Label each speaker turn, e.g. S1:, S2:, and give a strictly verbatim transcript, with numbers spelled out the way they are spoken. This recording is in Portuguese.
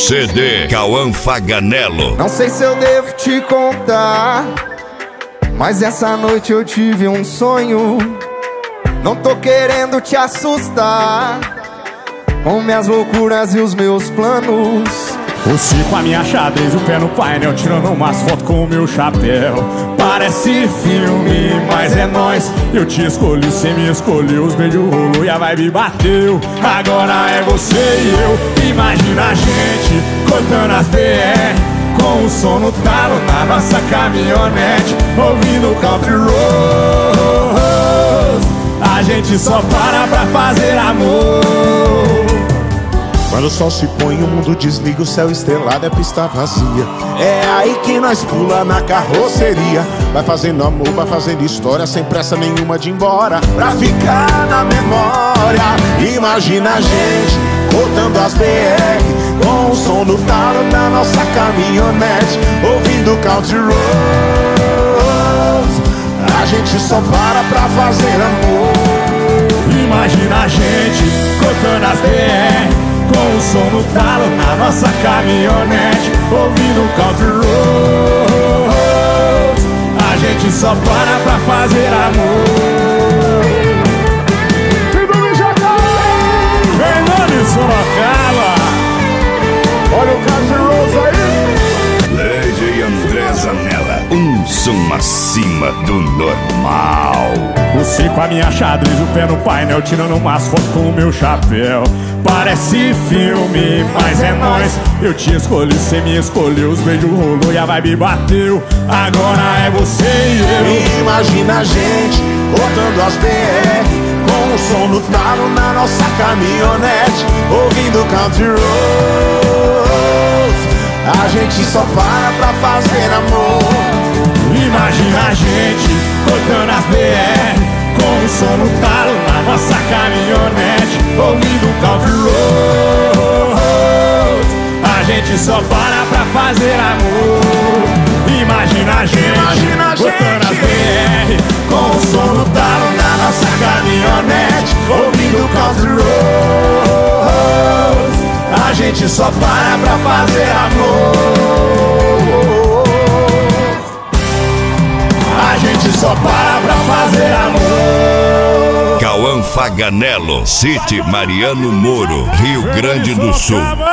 S1: C D Cauã Faganello.
S2: Não sei se eu devo te contar, mas essa noite eu tive um sonho. Não tô querendo te assustar com minhas loucuras e os meus planos.
S3: Você com a minha xadrez, o pé no painel, tirando umas fotos com o meu chapéu. Parece filme, mas é nóis. Eu te escolhi, cê me escolheu. Os beijos rolou e a vibe bateu. Agora é você e eu. Imagina a gente cortando as B R, com o som no talo na nossa caminhonete, ouvindo country roads. A gente só para pra fazer amor.
S4: Quando o sol se põe, o mundo desliga, o céu estrelado é pista vazia. É aí que nós pula na carroceria. Vai fazendo amor, vai fazendo história, sem pressa nenhuma de ir embora, pra ficar na memória. Imagina a gente cortando as B R, com o som do talo da nossa caminhonete, ouvindo country roads. A gente só para pra fazer amor.
S3: Imagina a gente cortando as B R, com o som no talo na nossa caminhonete, ouvindo country roads. A gente só para pra fazer amor. Fernando Sorocaba,
S4: Olha o country roads aí.
S1: Lady André Zanella, um som acima do normal.
S3: você com a minha xadrez, o pé no painel, tirando umas fotos com o meu chapéu. Parece filme, mas é nóis. Eu te escolhi, cê me escolheu. Os beijos rolou e a vibe bateu. Agora é você e eu.
S4: Imagina a gente cortando as B R, com o som no talo na nossa caminhonete, ouvindo country roads. A gente só para pra fazer amor.
S3: Imagina a gente cortando as B R, com o som no talo na nossa caminhonete, ouvindo country roads. A gente só para pra fazer amor. Imagina a gente,
S4: Imagina a
S3: cortando
S4: gente.
S3: as B R, com o som no talo na nossa caminhonete, ouvindo country roads. A gente só para pra fazer amor. A gente só para pra fazer amor.
S1: Cauã Faganello, City Mariano Moro, Rio Grande do Sul.